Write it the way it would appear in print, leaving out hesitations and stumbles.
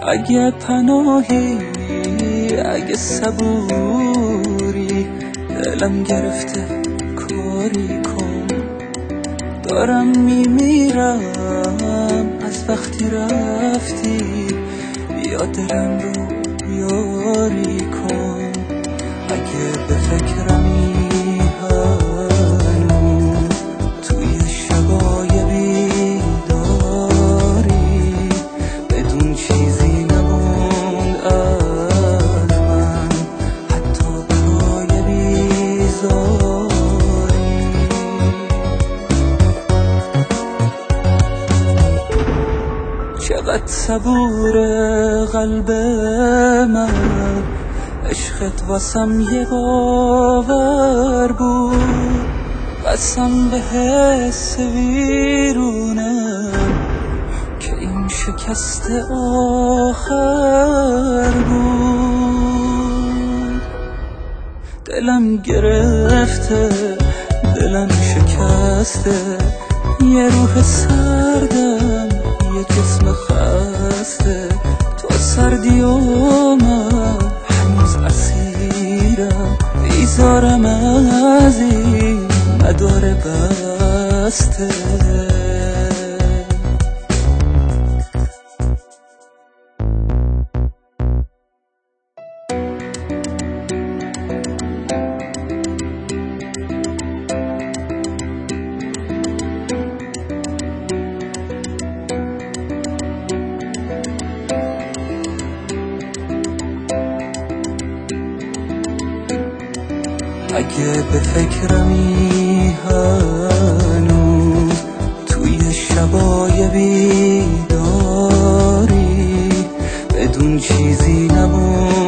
اگه پناهی، اگه صبوری، دلم گرفته کاری کن. دارم میمیرم از وقتی رفتی، بیا دلم رو یاری کن. اگه به فکرمی هنوز توی شبای بیداری، بدون چیزی نموند از من حتی برای بیزاری. چقدر صبور قلب من، عشقت واسم یه باور بود. قسم به حس ویرونم که این شکست آخر بود. دلم گرفته، دلم شکسته، یه روح سردم، یه جسم خسته. تو سردی و من هنوز اسیرم، بیزارم از این مدار بسته. اگه به فکرمی هنوز توی شبای بیداری، بدون چیزی نمون